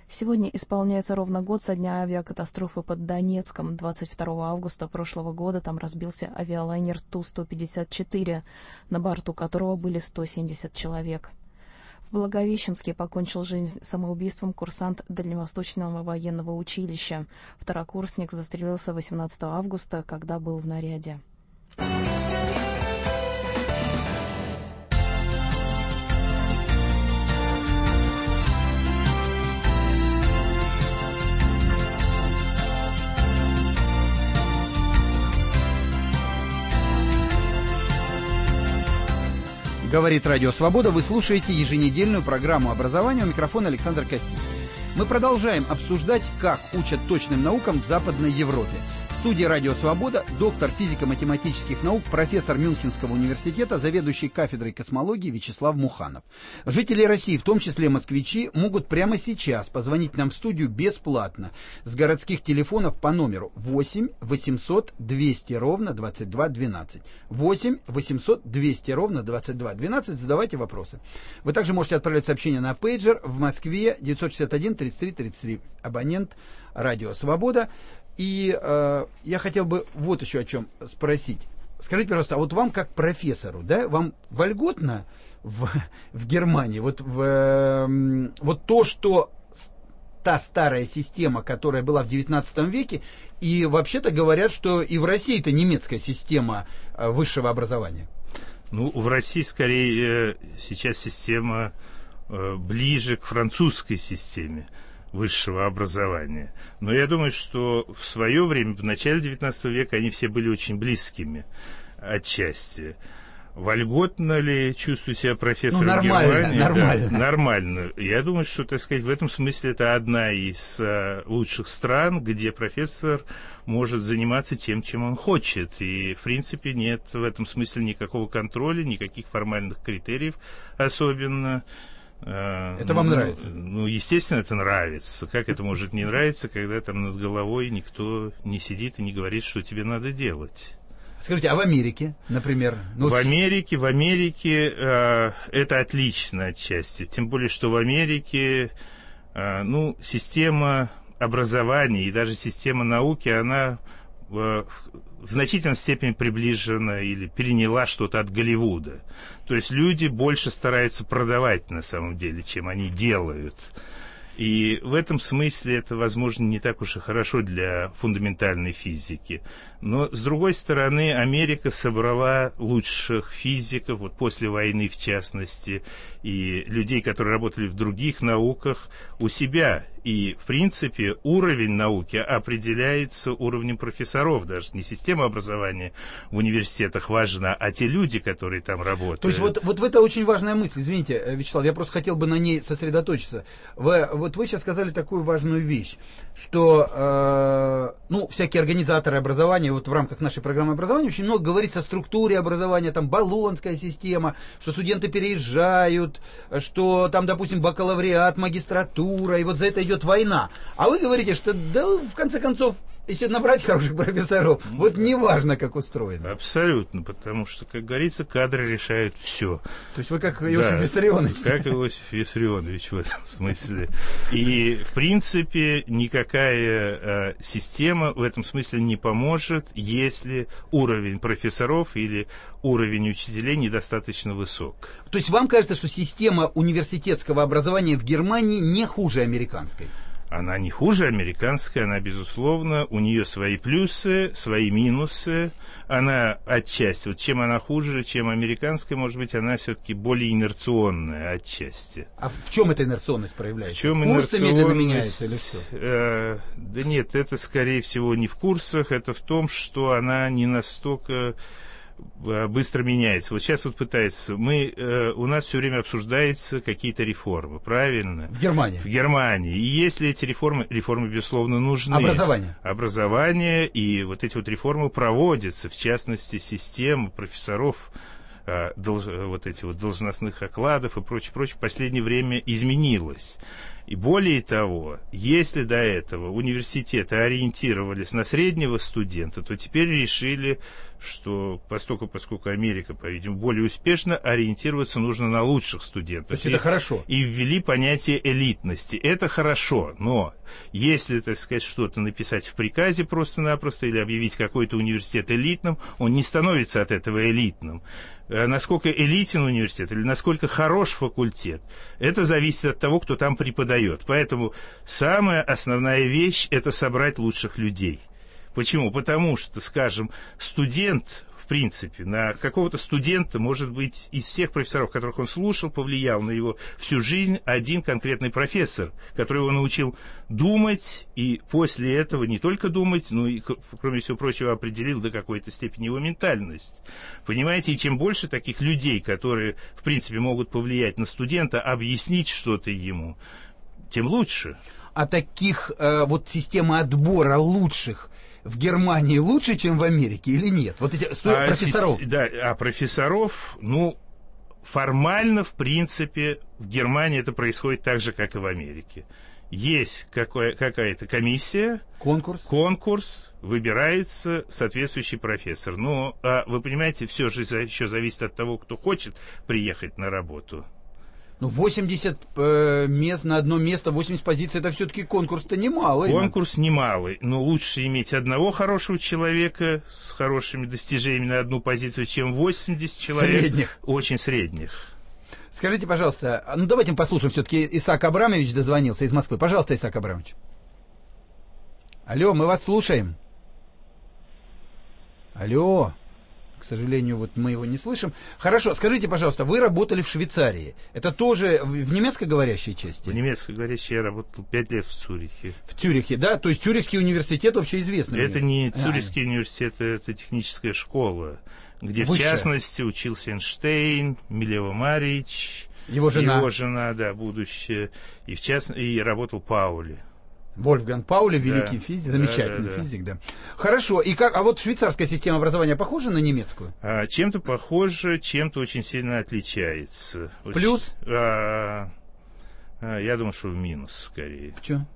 Сегодня исполняется ровно год со дня авиакатастрофы под Донецком. двадцать второго августа прошлого года там разбился авиалайнер Ту сто пятьдесят четыре, на борту которого были сто семьдесят человек. В Благовещенске покончил жизнь самоубийством курсант Дальневосточного военного училища. Второкурсник застрелился восемнадцатого августа, когда был в наряде. Говорит Радио Свобода, вы слушаете еженедельную программу образования. У микрофона Александр Костин. Мы продолжаем обсуждать, как учат точным наукам в Западной Европе. В студии Радио Свобода доктор физико-математических наук, профессор Мюнхенского университета, заведующий кафедрой космологии Вячеслав Муханов. Жители России, в том числе москвичи, могут прямо сейчас позвонить нам в студию бесплатно с городских телефонов по номеру восемь восемьсот двести ровно двадцать два двенадцать. восемь восемьсот двести ровно двадцать два двенадцать. Задавайте вопросы. Вы также можете отправлять сообщение на пейджер в Москве девятьсот шестьдесят один тридцать три тридцать три. Абонент Радио Свобода. И э, я хотел бы вот еще о чем спросить. Скажите, пожалуйста, а вот вам как профессору, да, вам вольготно в, в Германии вот, в, э, вот то, что та старая система, которая была в девятнадцатом веке, и вообще-то говорят, что и в России это немецкая система э, высшего образования? Ну, в России скорее э, сейчас система э, ближе к французской системе высшего образования. Но я думаю, что в свое время, в начале девятнадцатого века, они все были очень близкими отчасти. Вольготно ли чувствую себя профессором ну, нормально, Германии? нормально. Да, нормально. Я думаю, что, так сказать, в этом смысле это одна из uh, лучших стран, где профессор может заниматься тем, чем он хочет. И, в принципе, нет в этом смысле никакого контроля, никаких формальных критериев особенно. Это вам ну, нравится? Ну, естественно, это нравится. Как это может не нравиться, когда там над головой никто не сидит и не говорит, что тебе надо делать? Скажите, а в Америке, например? Ну, в Америке, в Америке э, это отлично отчасти. Тем более, что в Америке э, ну, система образования и даже система науки, она э, в значительной степени приближена или переняла что-то от Голливуда. То есть люди больше стараются продавать на самом деле, чем они делают. И в этом смысле это, возможно, не так уж и хорошо для фундаментальной физики. Но, с другой стороны, Америка собрала лучших физиков, вот после войны в частности, и людей, которые работали в других науках, у себя. И, в принципе, уровень науки определяется уровнем профессоров. Даже не система образования в университетах важна, а те люди, которые там работают. То есть вот, вот это очень важная мысль. Извините, Вячеслав, я просто хотел бы на ней сосредоточиться. Вы, вот вы сейчас сказали такую важную вещь, что э, ну, всякие организаторы образования, вот в рамках нашей программы образования очень много говорится о структуре образования, там болонская система, что студенты переезжают, что там, допустим, бакалавриат, магистратура, и вот за это идет война. А вы говорите, что да, в конце концов, если набрать хороших профессоров, ну, вот да. Не важно, как устроено. Абсолютно, потому что, как говорится, кадры решают все. То есть вы как Иосиф да, Виссарионович. Как Иосиф Виссарионович в этом смысле. И, в принципе, никакая э, система в этом смысле не поможет, если уровень профессоров или уровень учителей недостаточно высок. То есть вам кажется, что система университетского образования в Германии не хуже американской? Она не хуже американской, она, безусловно, у нее свои плюсы, свои минусы. Она отчасти, вот чем она хуже, чем американская, может быть, она все-таки более инерционная отчасти. А в чем эта инерционность проявляется? В чем Курсы медленно меняются или что? Э, да нет, это, скорее всего, не в курсах, это в том, что она не настолько быстро меняется. Вот сейчас вот пытается, мы, э, у нас все время обсуждаются какие-то реформы, правильно? В Германии. В Германии. И если эти реформы, реформы, безусловно, нужны. Образование. Образование, и вот эти вот реформы проводятся, в частности, система профессоров а, долж, вот эти вот должностных окладов и прочее, прочее в последнее время изменилось. И более того, если до этого университеты ориентировались на среднего студента, то теперь решили, что поскольку, поскольку Америка, по-видимому, более успешно, ориентироваться нужно на лучших студентов. То есть и, это хорошо. И ввели понятие элитности. Это хорошо, но если, так сказать, что-то написать в приказе просто-напросто или объявить какой-то университет элитным, он не становится от этого элитным. Насколько элитен университет или насколько хорош факультет, это зависит от того, кто там преподает. Поэтому самая основная вещь – это собрать лучших людей. Почему? Потому что, скажем, студент, в принципе, на какого-то студента, может быть, из всех профессоров, которых он слушал, повлиял на его всю жизнь один конкретный профессор, который его научил думать, и после этого не только думать, но и, кроме всего прочего, определил до какой-то степени его ментальность. Понимаете, и чем больше таких людей, которые, в принципе, могут повлиять на студента, объяснить что-то ему, тем лучше. А таких э, вот система отбора лучших в Германии лучше, чем в Америке, или нет? Вот эти а, профессоров. Да, а профессоров, ну, формально, в принципе, в Германии это происходит так же, как и в Америке. Есть какое, какая-то комиссия, конкурс. конкурс, выбирается соответствующий профессор. Но, а, вы понимаете, все же еще зависит от того, кто хочет приехать на работу. Ну, восемьдесят э, мест на одно место, восемьдесят позиций, это все-таки конкурс-то немалый. Конкурс немалый, но лучше иметь одного хорошего человека с хорошими достижениями на одну позицию, чем восемьдесят человек средних. Очень средних. Скажите, пожалуйста, ну давайте мы послушаем, все-таки Исаак Абрамович дозвонился из Москвы. Пожалуйста, Исаак Абрамович. Алло, мы вас слушаем. Алло. К сожалению, вот мы его не слышим. Хорошо, скажите, пожалуйста, вы работали в Швейцарии. Это тоже в немецкоговорящей части? В немецкоговорящей я работал пять лет в Цюрихе. В Цюрихе, да? То есть Цюрихский университет вообще известный? Это не Цюрихский а, университет, это техническая школа, где, Высшая. В частности, учился Эйнштейн, Милева Марич, его жена, его жена, да, будущее, и, в частности, и работал Паули. Вольфганг Паули, великий да, физик, замечательный да, да, физик, да. Хорошо, и как, а вот швейцарская система образования похожа на немецкую? А, чем-то похожа, чем-то очень сильно отличается. Плюс? Очень, а, а, я думаю, что в минус скорее. Почему?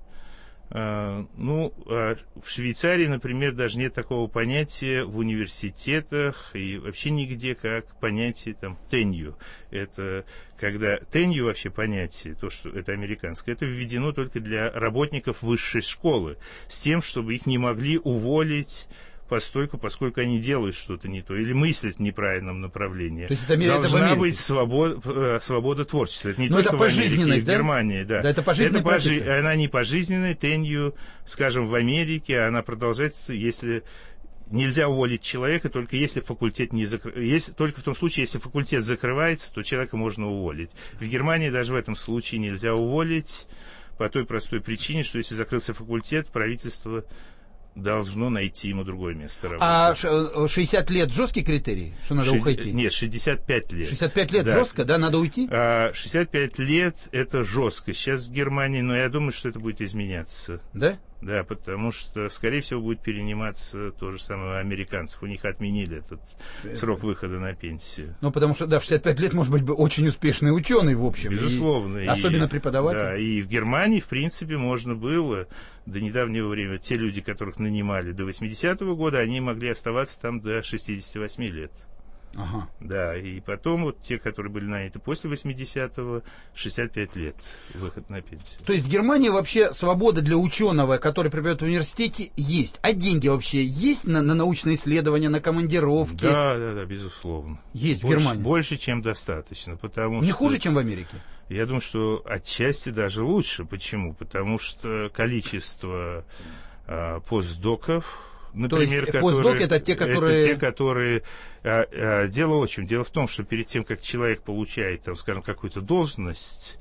А, ну, а в Швейцарии, например, даже нет такого понятия в университетах и вообще нигде, как понятие там тенью. Это когда тенью вообще понятие, то, что это американское, это введено только для работников высшей школы, с тем, чтобы их не могли уволить постольку, поскольку они делают что-то не то или мыслят в неправильном направлении. То есть это, Должна это быть свобода, свобода творчества. Это не Но только это в Америке, и в да? Германии. Да. Да, это пожизненная пожи... Она не пожизненная, тенью, скажем, в Америке, она продолжается, если... Нельзя уволить человека, только если факультет не закр... если... только в том случае, если факультет закрывается, то человека можно уволить. В Германии даже в этом случае нельзя уволить по той простой причине, что если закрылся факультет, правительство должно найти ему другое место работы. А шестьдесят лет жесткий критерий, что надо Шесть... уйти? Нет, шестьдесят пять лет. шестьдесят пять лет да. жестко, да, надо уйти? А, шестьдесят пять лет это жестко сейчас в Германии, но я думаю, что это будет изменяться. Да? Да, потому что, скорее всего, будет перениматься то же самое у американцев. У них отменили этот срок выхода на пенсию. Ну, потому что, да, в шестьдесят пять лет может быть очень успешный ученый, в общем. Безусловно. И, особенно и, преподаватель. Да, и в Германии, в принципе, можно было до недавнего времени, те люди, которых нанимали до восьмидесятого года, они могли оставаться там до шестидесяти восьми лет. Ага. Да, и потом вот те, которые были наняты после восьмидесятого, шестьдесят пять лет выход на пенсию. То есть в Германии вообще свобода для ученого, который преподает в университете, есть. А деньги вообще есть на, на научные исследования, на командировки? Да, да, да, безусловно. Есть больше, в Германии? Больше, чем достаточно, потому Не что... хуже, чем в Америке? Я думаю, что отчасти даже лучше. Почему? Потому что количество а, постдоков... Например, То есть постдоки это те, которые... Это те, которые... А, а, дело в чем? Дело в том, что перед тем, как человек получает, там, скажем, какую-то должность,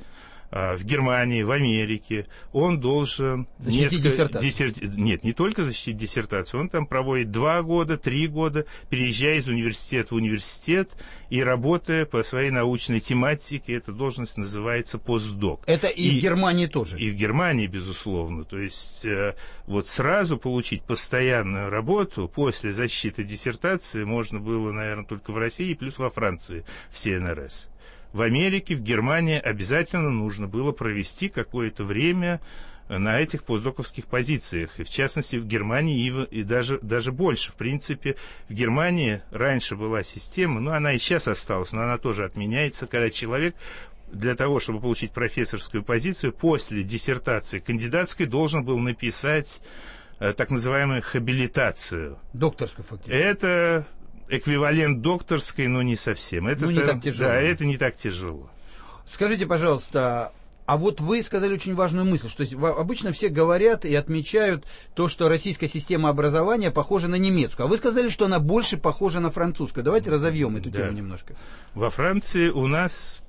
в Германии, в Америке, он должен... Защитить диссертацию. Диссер... Нет, не только защитить диссертацию, он там проводит два года, три года, переезжая из университета в университет и работая по своей научной тематике. Эта должность называется постдок. Это и, и в Германии тоже? И в Германии, безусловно. То есть э, вот сразу получить постоянную работу после защиты диссертации можно было, наверное, только в России, плюс во Франции, в Си Эн Эр Эс. В Америке, в Германии обязательно нужно было провести какое-то время на этих постдоковских позициях. И в частности, в Германии и, в, и даже, даже больше. В принципе, в Германии раньше была система, ну, она и сейчас осталась, но она тоже отменяется, когда человек для того, чтобы получить профессорскую позицию, после диссертации кандидатской должен был написать э, так называемую хабилитацию. Докторскую, фактически. Это... эквивалент докторской, но не совсем. Это, ну, не так тяжело. Да, это не так тяжело. Скажите, пожалуйста, а вот вы сказали очень важную мысль, что обычно все говорят и отмечают то, что российская система образования похожа на немецкую. А вы сказали, что она больше похожа на французскую. Давайте разовьем эту да. тему немножко. Во Франции у нас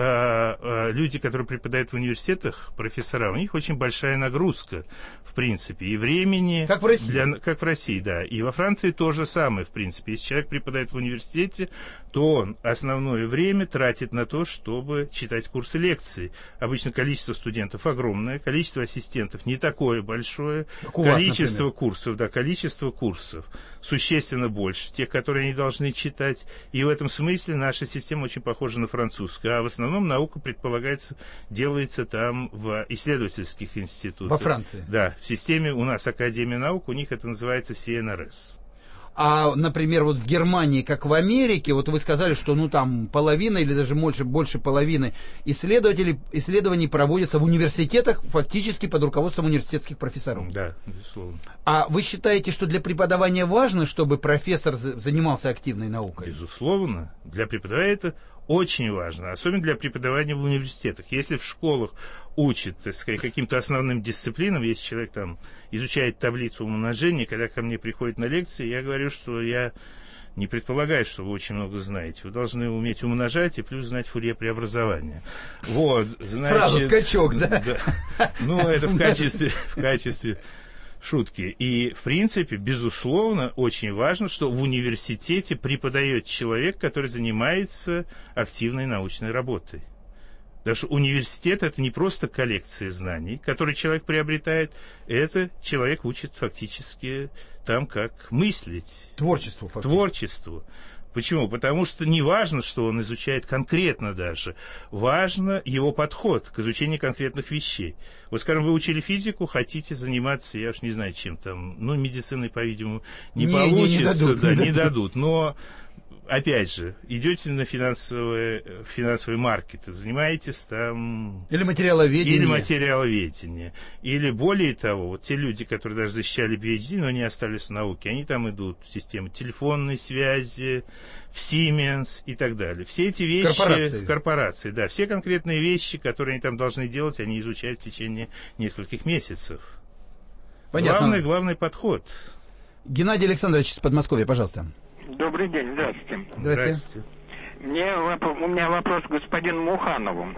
а, а, люди, которые преподают в университетах, профессора, у них очень большая нагрузка, в принципе, и времени... Как в России. Для, как в России, да. И во Франции то же самое, в принципе. Если человек преподает в университете, то он основное время тратит на то, чтобы читать курсы лекций. Обычно количество студентов огромное, количество ассистентов не такое большое, как у вас, количество например. курсов, да, количество курсов существенно больше, тех, которые они должны читать. И в этом смысле наша система очень похожа на французскую. А в основном наука, предполагается, делается там в исследовательских институтах. Во Франции? Да, в системе у нас Академия наук, у них это называется Си Эн Эр Эс. А, например, вот в Германии, как в Америке, вот вы сказали, что ну там половина или даже больше, больше половины исследователей, исследований проводятся в университетах, фактически под руководством университетских профессоров. Да, безусловно. А вы считаете, что для преподавания важно, чтобы профессор занимался активной наукой? Безусловно. Для преподавания это очень важно, особенно для преподавания в университетах. Если в школах учат, так сказать, каким-то основным дисциплинам, если человек там изучает таблицу умножения, когда ко мне приходит на лекции, я говорю, что я не предполагаю, что вы очень много знаете. Вы должны уметь умножать и плюс знать Фурье преобразование. Вот, значит, сразу скачок, да? да. Ну, это в качестве, в качестве шутки. И, в принципе, безусловно, очень важно, что в университете преподает человек, который занимается активной научной работой. Потому что университет – это не просто коллекция знаний, которые человек приобретает, это человек учит фактически там, как мыслить. Творчеству, фактически. Творчеству. Почему? Потому что не важно, что он изучает конкретно даже. Важно его подход к изучению конкретных вещей. Вот, скажем, вы учили физику, хотите заниматься, я уж не знаю, чем там, ну, медициной, по-видимому, не, не получится. Не, не дадут, да, не, не дадут. Но, опять же, идете на финансовые, финансовые маркеты, занимаетесь там... Или материаловедение. Или материаловедение. Или, более того, вот те люди, которые даже защищали пи эйч ди, но не остались в науке, они там идут в систему телефонной связи, в Siemens и так далее. Все эти вещи... Корпорации. Корпорации, да. Все конкретные вещи, которые они там должны делать, они изучают в течение нескольких месяцев. Понятно. Главный, главный подход. Геннадий Александрович из Подмосковья, пожалуйста. Добрый день, здравствуйте. Здравствуйте. Здравствуйте. Мне, у меня вопрос к господину Муханову.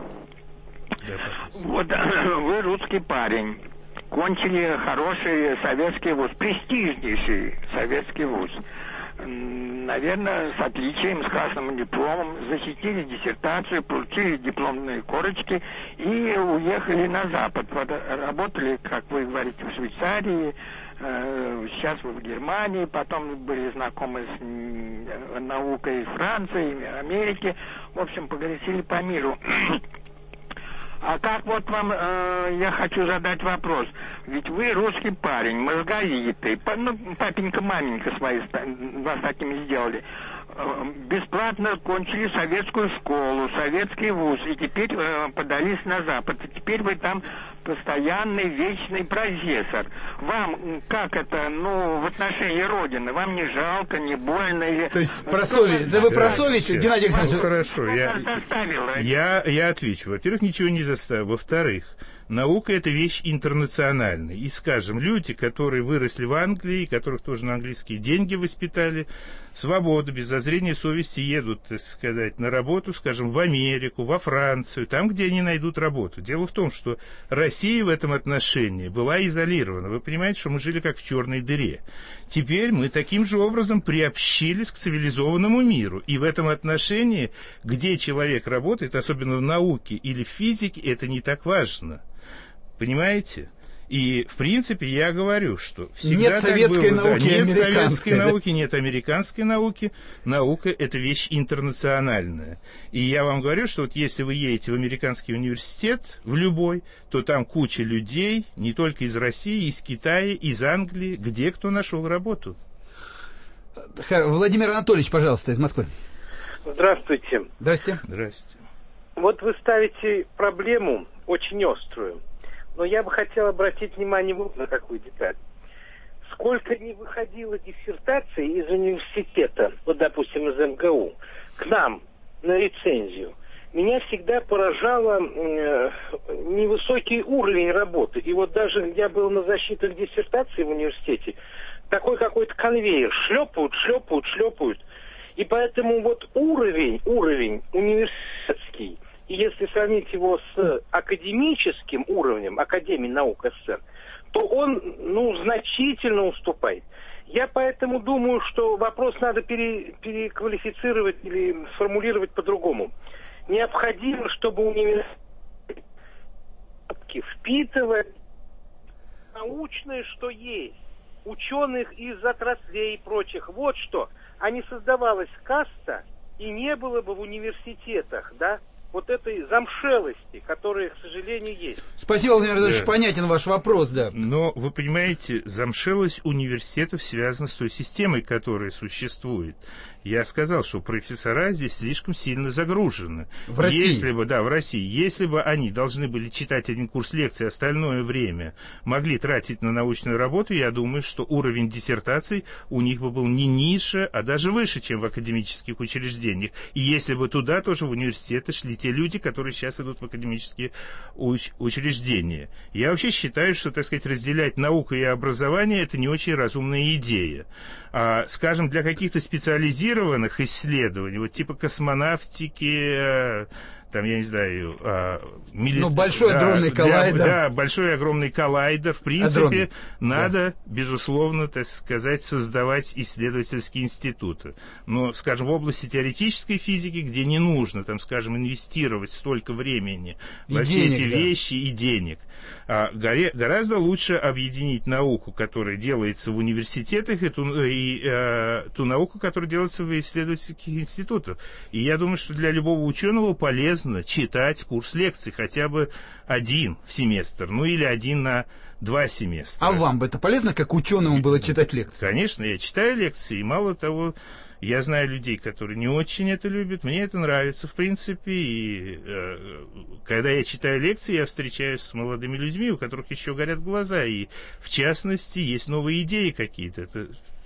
Да, вот вы русский парень, кончили хороший советский вуз, престижнейший советский вуз. Наверное, с отличием, с красным дипломом, защитили диссертацию, получили дипломные корочки и уехали на Запад. Работали, как вы говорите, в Швейцарии, сейчас вы в Германии, потом были знакомы с наукой Франции, Америки, в общем, погорячили по миру. А как вот вам, э, я хочу задать вопрос. Ведь вы русский парень, мозговитый, ну, папенька-маменька свои вас такими сделали. Бесплатно кончили советскую школу, советский вуз, и теперь э, подались на Запад. И теперь вы там постоянный, вечный профессор. Вам как это, ну, в отношении Родины, вам не жалко, не больно? Или... То есть про совесть, да вы про совесть, Геннадий Александрович? Ну, хорошо, я, я, я отвечу. Во-первых, ничего не заставил. Во-вторых, Наука – это вещь интернациональная. И, скажем, люди, которые выросли в Англии, которых тоже на английские деньги воспитали, свободу, без зазрения совести едут, так сказать, на работу, скажем, в Америку, во Францию, там, где они найдут работу. Дело в том, что Россия в этом отношении была изолирована. Вы понимаете, что мы жили как в черной дыре. Теперь мы таким же образом приобщились к цивилизованному миру. И в этом отношении, где человек работает, особенно в науке или в физике, это не так важно. Понимаете? И, в принципе, я говорю, что всегда нет так советской было, науки, да, нет советской да? науки, нет американской науки. Наука – это вещь интернациональная. И я вам говорю, что вот если вы едете в американский университет, в любой, то там куча людей, не только из России, из Китая, из Англии, где кто нашел работу. Владимир Анатольевич, пожалуйста, из Москвы. Здравствуйте. Здрасте. Здрасте. Вот вы ставите проблему очень острую. Но я бы хотел обратить внимание вот на какую деталь. Сколько не выходило диссертаций из университета, вот, допустим, из эм гэ у, к нам на рецензию, меня всегда поражало э, невысокий уровень работы. И вот даже я был на защитах диссертации в университете, такой какой-то конвейер, шлепают, шлепают, шлепают. И поэтому вот уровень, уровень университетский, и если сравнить его с академическим уровнем Академии наук эс эс эс эр, то он, ну, значительно уступает. Я поэтому думаю, что вопрос надо пере, переквалифицировать или сформулировать по-другому. Необходимо, чтобы университеты впитывать научное, что есть, ученых из отраслей и прочих. Вот что, а не создавалась каста, и не было бы в университетах, да, вот этой замшелости, которая, к сожалению, есть. Спасибо, Владимир Анатольевич, да. Понятен ваш вопрос, да. Но, вы понимаете, замшелость университетов связана с той системой, которая существует. Я сказал, что профессора здесь слишком сильно загружены. В России? Если бы, да, в России. Если бы они должны были читать один курс лекций, остальное время могли тратить на научную работу, я думаю, что уровень диссертаций у них бы был не ниже, а даже выше, чем в академических учреждениях. И если бы туда тоже в университеты шли те люди, которые сейчас идут в академические уч- учреждения. Я вообще считаю, что, так сказать, разделять науку и образование – это не очень разумная идея. А, скажем, для каких-то специализированных исследований, вот типа космонавтики, там, я не знаю... А, мили... Ну, большой да, адронный коллайдер. Для, да, большой огромный коллайдер. В принципе, Адронный. надо, да. безусловно, так сказать, создавать исследовательские институты. Но, скажем, в области теоретической физики, где не нужно, там, скажем, инвестировать столько времени и во все эти да. вещи и денег, а, горе, гораздо лучше объединить науку, которая делается в университетах, и ту, и, а, ту науку, которая делается в исследовательских институтах. И я думаю, что для любого ученого полезно читать курс лекций, хотя бы один в семестр, ну или один на два семестра. А вам бы это полезно, как ученому, было читать лекции? Конечно, я читаю лекции, и мало того, я знаю людей, которые не очень это любят, мне это нравится, в принципе, и э, когда я читаю лекции, я встречаюсь с молодыми людьми, у которых еще горят глаза, и в частности, есть новые идеи какие-то. Это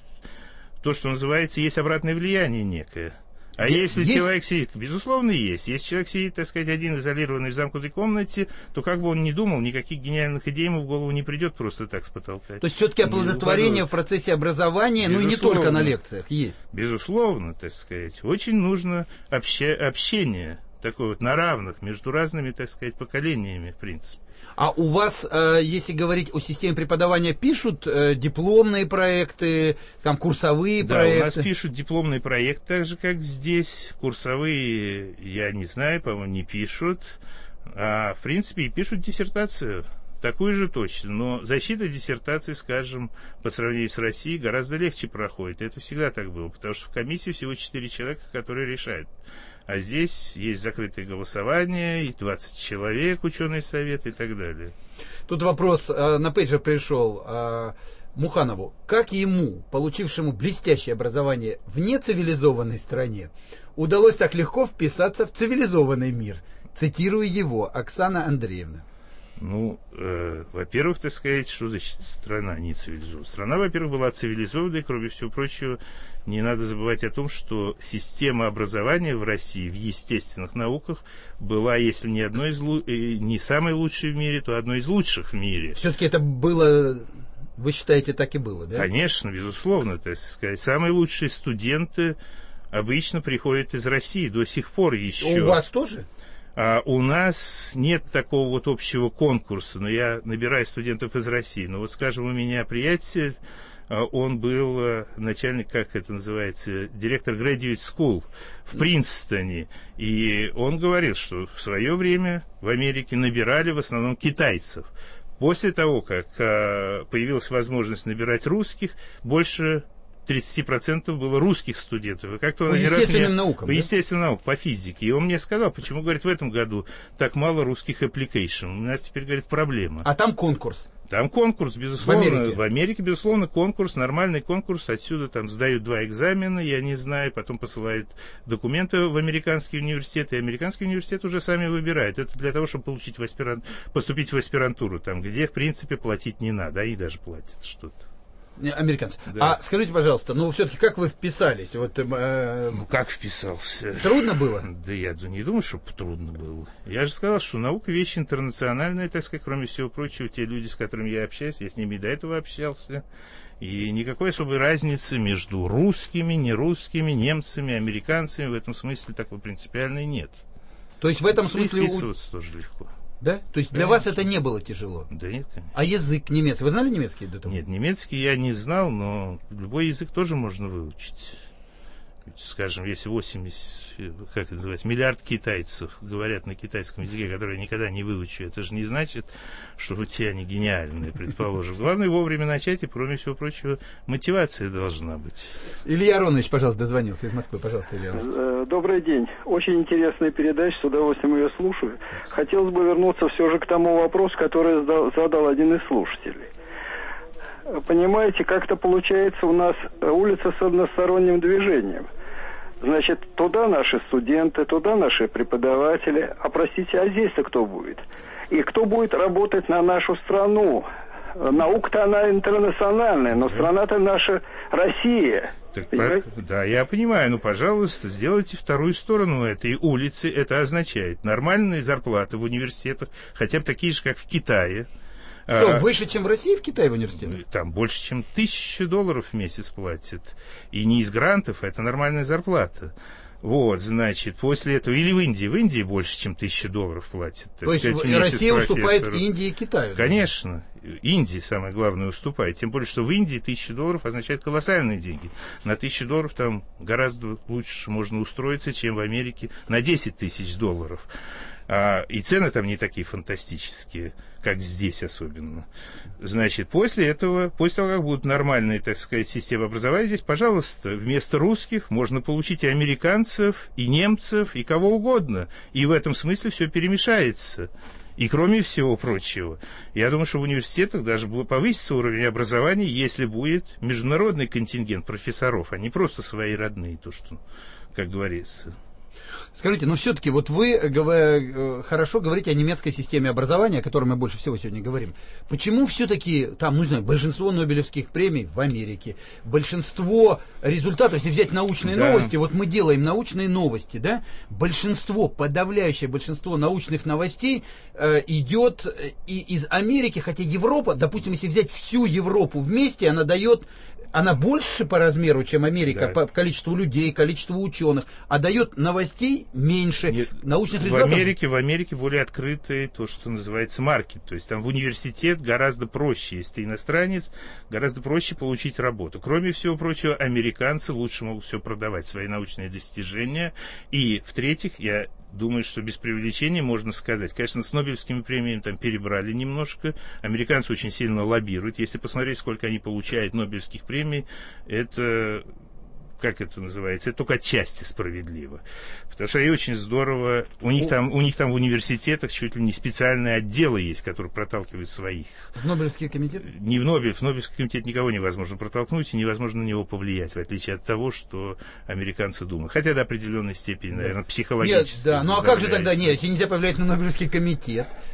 то, что называется, есть обратное влияние некое. А есть, если человек сидит, безусловно, есть. Если человек сидит, так сказать, один, изолированный в замкнутой комнате, то как бы он ни думал, никаких гениальных идей ему в голову не придет просто так с потолка. То есть все-таки оплодотворение в процессе образования, безусловно, ну и не только на лекциях, есть. Безусловно, так сказать. Очень нужно обще- общение такое вот на равных между разными, так сказать, поколениями, в принципе. А у вас, э, если говорить о системе преподавания, пишут э, дипломные проекты, там курсовые да, проекты? Да, у нас пишут дипломный проект, так же, как здесь. Курсовые, я не знаю, по-моему, не пишут. А, в принципе, и пишут диссертацию. Такую же точно. Но защита диссертации, скажем, по сравнению с Россией, гораздо легче проходит. Это всегда так было, потому что в комиссии всего четыре человека, которые решают. А здесь есть закрытое голосование, и двадцать человек, ученый совет и так далее. Тут вопрос э, на пейджер пришел э, Муханову. Как ему, получившему блестящее образование в нецивилизованной стране, удалось так легко вписаться в цивилизованный мир? Цитирую его, Оксана Андреевна. Ну, э, во-первых, так сказать, что значит страна не цивилизованная? Страна, во-первых, была цивилизованной, кроме всего прочего, не надо забывать о том, что система образования в России в естественных науках была, если не одной из лу- не самой лучшей в мире, то одной из лучших в мире. Все-таки это было, вы считаете, так и было, да? Конечно, безусловно, так сказать. Самые лучшие студенты обычно приходят из России до сих пор еще. У вас тоже? А у нас нет такого вот общего конкурса, но я набираю студентов из России. Но вот, скажем, у меня приятель, он был начальник, как это называется, директор Graduate School в Принстоне. И он говорил, что в свое время в Америке набирали в основном китайцев. После того, как появилась возможность набирать русских, больше тридцать процентов было русских студентов. И как-то по естественным мне, наукам, По да? естественным наукам, по физике. И он мне сказал, почему, говорит, в этом году так мало русских application. У нас теперь, говорит, проблема. А там конкурс? Там конкурс, безусловно. В Америке? В Америке, безусловно, конкурс, нормальный конкурс. Отсюда там сдают два экзамена, я не знаю, потом посылают документы в американский университет, и американский университет уже сами выбирает. Это для того, чтобы получить в аспирант... поступить в аспирантуру, там, где, в принципе, платить не надо, а и даже платят что-то. Американцы. Да. А скажите, пожалуйста, ну все-таки как вы вписались? Вот, э, ну как вписался? Трудно было? Да я не думаю, что трудно было. Я же сказал, что наука вещь интернациональная, так сказать, кроме всего прочего, те люди, с которыми я общаюсь, я с ними и до этого общался. И никакой особой разницы между русскими, нерусскими, немцами, американцами в этом смысле такой принципиальной нет. То есть в этом смысле... Вписываться тоже легко. Да? То есть для Конечно. Вас это не было тяжело? Да нет, конечно. А язык немецкий? Вы знали немецкий до того? Нет, немецкий я не знал, но любой язык тоже можно выучить. Скажем, если восемьдесят, как это называется, миллиард китайцев говорят на китайском языке, который я никогда не выучу, это же не значит, что у тебя они гениальные, предположим. Главное вовремя начать, и, кроме всего прочего, мотивация должна быть. Илья Аронович, пожалуйста, дозвонился из Москвы. Пожалуйста, Илья Аронович. Добрый день. Очень интересная передача, с удовольствием ее слушаю. Хотелось бы вернуться все же к тому вопросу, который задал один из слушателей. Понимаете, как-то получается у нас улица с односторонним движением. Значит, туда наши студенты, туда наши преподаватели. А простите, а здесь-то кто будет? И кто будет работать на нашу страну? Наука-то она интернациональная, но страна-то наша Россия. Так, да, я понимаю, ну, пожалуйста, сделайте вторую сторону этой улицы. Это означает нормальные зарплаты в университетах, хотя бы такие же, как в Китае. Что, выше, чем в России в Китае в университете? Там больше, чем тысячу долларов в месяц платят. И не из грантов, а это нормальная зарплата. Вот, значит, после этого... Или в Индии. В Индии больше, чем тысячу долларов платят. То есть Россия уступает Индии и Китаю? Конечно. Индии, самое главное, уступает. Тем более, что в Индии тысяча долларов означает колоссальные деньги. На тысячу долларов там гораздо лучше можно устроиться, чем в Америке на десять тысяч долларов. А, и цены там не такие фантастические, как здесь особенно. Значит, после этого, после того, как будут нормальные, так сказать, системы образования, здесь, пожалуйста, вместо русских можно получить и американцев, и немцев, и кого угодно. И в этом смысле все перемешается. И кроме всего прочего, я думаю, что в университетах даже повысится уровень образования, если будет международный контингент профессоров, а не просто свои родные, то, что, как говорится. Скажите, ну все-таки вот вы говор, хорошо говорите о немецкой системе образования, о которой мы больше всего сегодня говорим. Почему все-таки там, ну не знаю, большинство Нобелевских премий в Америке, большинство результатов, если взять научные да. новости, вот мы делаем научные новости, да, большинство, подавляющее большинство научных новостей э, идет и из Америки, хотя Европа, допустим, если взять всю Европу вместе, она дает... Она больше по размеру, чем Америка, да. по количеству людей, количеству ученых, а дает новостей меньше, Нет, научных результатов. В Америке, в Америке более открытый то, что называется маркет. То есть там в университет гораздо проще, если ты иностранец, гораздо проще получить работу. Кроме всего прочего, американцы лучше могут все продавать, свои научные достижения. И, в-третьих, я... думаю, что без преувеличения можно сказать. Конечно, с Нобелевскими премиями там перебрали немножко. Американцы очень сильно лоббируют. Если посмотреть, сколько они получают Нобелевских премий, это, как это называется, это только отчасти справедливо. Потому что и очень здорово. У них, там, у них там в университетах чуть ли не специальные отделы есть, которые проталкивают своих. В Нобелевский комитет? Не в Нобелев. В Нобелевский комитет никого невозможно протолкнуть и невозможно на него повлиять, в отличие от того, что американцы думают. Хотя до определенной степени, наверное, психологически. Нет, да. Ну а как же тогда, нет, если нельзя повлиять на Нобелевский комитет,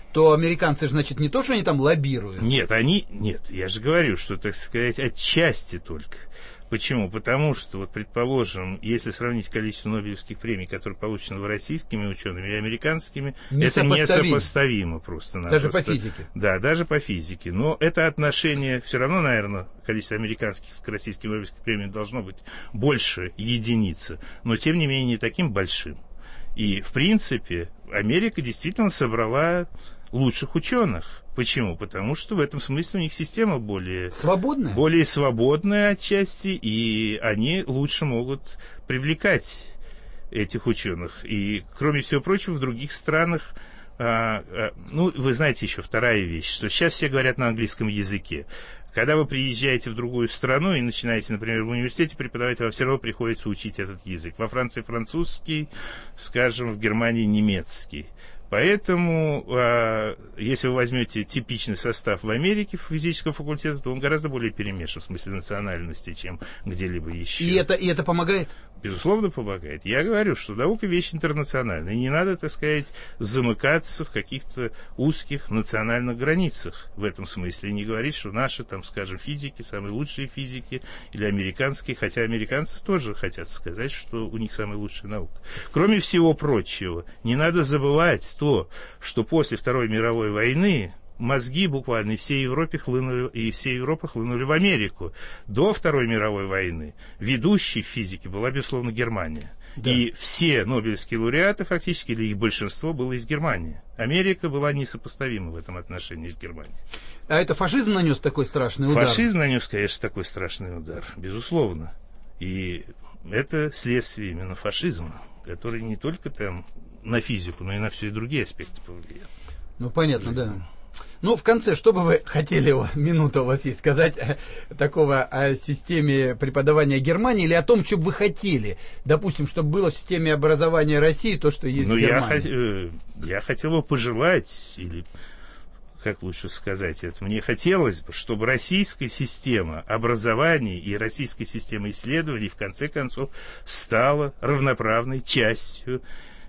то американцы же, значит, не то, что они там лоббируют. Нет, они... Нет, я же говорю, что, так сказать, отчасти только. Почему? Потому что, вот, предположим, если сравнить количество Нобелевских премий, которые получены российскими учеными и американскими, это несопоставимо просто. Даже по физике? Да, даже по физике. Но это отношение, все равно, наверное, количество американских к российским Нобелевских премий должно быть больше единицы, но, тем не менее, не таким большим. И, в принципе, Америка действительно собрала лучших ученых. Почему? Потому что в этом смысле у них система более свободная, более свободная отчасти, и они лучше могут привлекать этих ученых. И, кроме всего прочего, в других странах, а, а, ну, вы знаете еще вторая вещь, что сейчас все говорят на английском языке. Когда вы приезжаете в другую страну и начинаете, например, в университете преподавать, вам все равно приходится учить этот язык. Во Франции французский, скажем, в Германии немецкий. Поэтому, э, если вы возьмете типичный состав в Америке физического факультета, то он гораздо более перемешан в смысле национальности, чем где-либо еще. И это, и это помогает? Безусловно, помогает. Я говорю, что наука вещь интернациональная. И не надо, так сказать, замыкаться в каких-то узких национальных границах в этом смысле. И не говорить, что наши, там, скажем, физики, самые лучшие физики, или американские, хотя американцы тоже хотят сказать, что у них самая лучшая наука. Кроме всего прочего, не надо забывать то, что после Второй мировой войны мозги буквально из всей Европы хлынули, и всей Европы хлынули в Америку. До Второй мировой войны ведущей в физике была, безусловно, Германия. Да. И все нобелевские лауреаты, фактически, или их большинство, было из Германии. Америка была несопоставима в этом отношении с Германией. А это фашизм нанес такой страшный удар? Фашизм нанес, конечно, такой страшный удар, безусловно. И это следствие именно фашизма, который не только там на физику, но и на все и другие аспекты повлиял. Ну, понятно, да. Ну, в конце, что бы вы хотели, минута у вас есть, сказать такого о системе преподавания Германии или о том, что бы вы хотели? Допустим, чтобы было в системе образования России то, что есть ну, в Германии. Я, я хотел бы пожелать, или как лучше сказать это, мне хотелось бы, чтобы российская система образования и российская система исследований в конце концов стала равноправной частью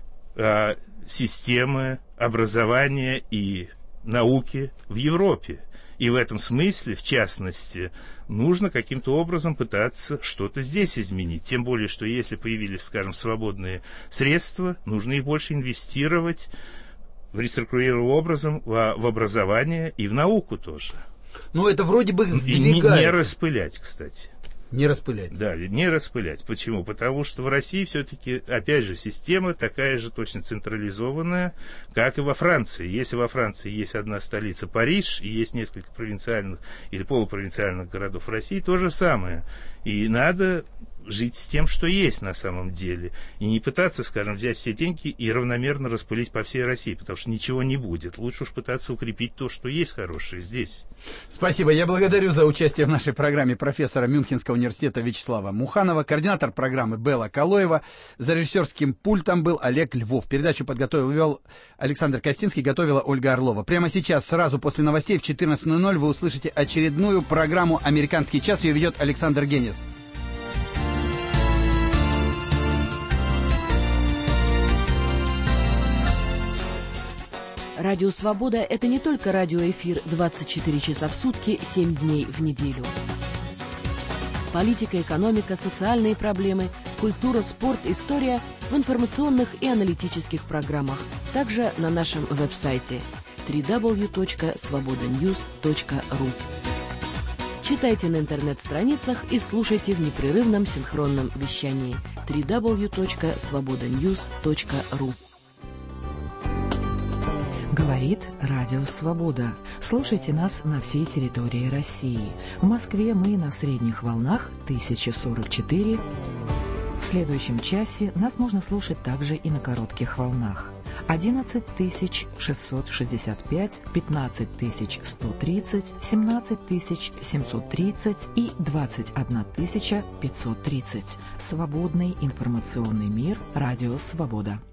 а, системы образования и науки в Европе. И в этом смысле, в частности, нужно каким-то образом пытаться что-то здесь изменить. Тем более, что если появились, скажем, свободные средства, нужно их больше инвестировать в реструктурированным образом в, в образование и в науку тоже. Ну, это вроде бы сдвигается. И не, не распылять, кстати. Не распылять. Да, не распылять. Почему? Потому что в России все-таки, опять же, система такая же точно централизованная, как и во Франции. Если во Франции есть одна столица Париж, и есть несколько провинциальных или полупровинциальных городов России, то же самое. И надо жить с тем, что есть на самом деле. И не пытаться, скажем, взять все деньги и равномерно распылить по всей России, потому что ничего не будет. Лучше уж пытаться укрепить то, что есть хорошее здесь. Спасибо. Я благодарю за участие в нашей программе профессора Мюнхенского университета Вячеслава Муханова, координатор программы Белла Калоева. За режиссерским пультом был Олег Львов. Передачу подготовил и вел Александр Костинский, готовила Ольга Орлова. Прямо сейчас, сразу после новостей в четырнадцать ноль ноль вы услышите очередную программу «Американский час». Ее ведет Александр Генис. Радио «Свобода» — это не только радиоэфир двадцать четыре часа в сутки, семь дней в неделю. Политика, экономика, социальные проблемы, культура, спорт, история в информационных и аналитических программах. Также на нашем веб-сайте дабл ю дабл ю дабл ю точка свобода ньюс точка ру. Читайте на интернет-страницах и слушайте в непрерывном синхронном вещании дабл ю дабл ю дабл ю точка свобода ньюс точка ру. Говорит Радио Свобода. Слушайте нас на всей территории России. В Москве мы на средних волнах тысяча сорок четыре. В следующем часе нас можно слушать также и на коротких волнах. одиннадцать тысяч шестьсот шестьдесят пять, пятнадцать тысяч сто тридцать, семнадцать тысяч семьсот тридцать и двадцать одна тысяча пятьсот тридцать. Свободный информационный мир. Радио Свобода.